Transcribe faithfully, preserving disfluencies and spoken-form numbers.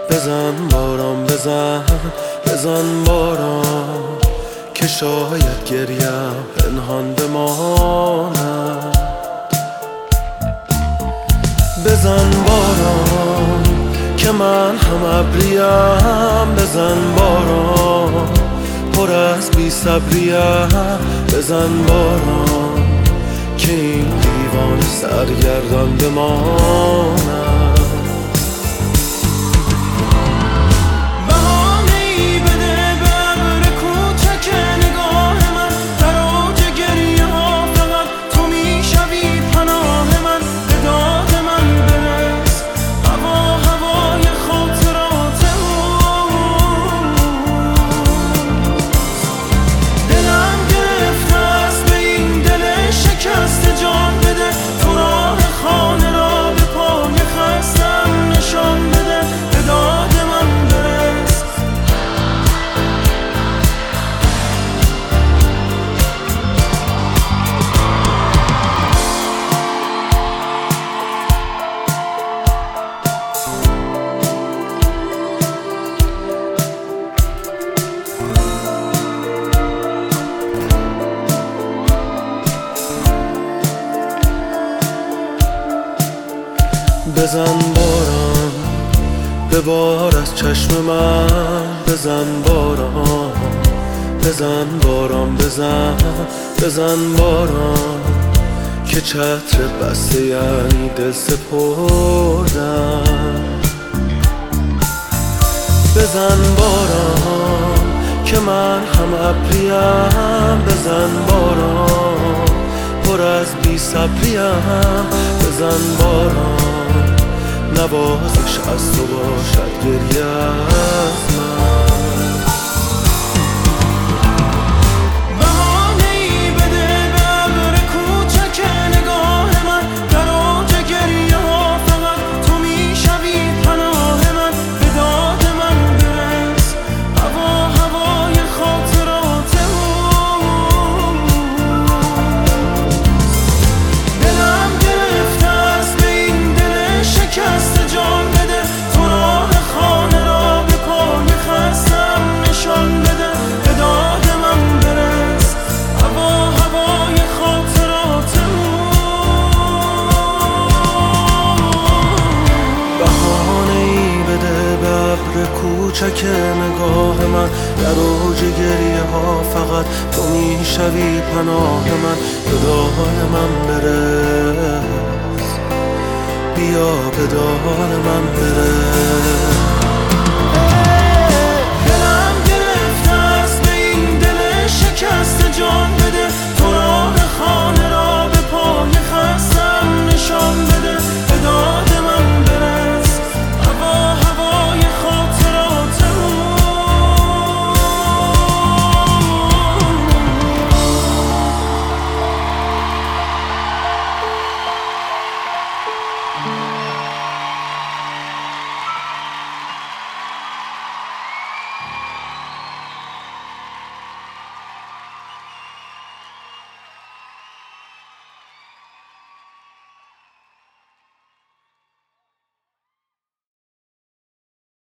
بزن باران بزن بزن باران که شاید گریم پنهان بماند. بزن باران که من هم ابریم، بزن باران پر از بی صبریم، بزن باران که این دیوان سرگردان بماند. بزن باران ببار از چشم من، بزن باران بزن باران بزن بزن باران که چتر بسته یعنی دل سپردن. بزن باران که من هم ابریم، بزن باران پر از بی صبریم، بزن باران نوازش از تو باشد گریه از من. بهانه‌ای بده به ابر کوچک نگاه من، در اوج گریه ها فقط تو میشوی پناه من، به داد من برس هوا هوای خاطرات اون. دلم گرفته است به این دل شکست جان بده، تو راه خانه را به پای خستم نشان بده، به داد من برس هوا هوای خاطرات اون. بهانه‌ای بده به ابر کوچک نگاه من، در اوج گریه ها فقط تو میشوی پناه من، به داد من برس بیا به داد من برس.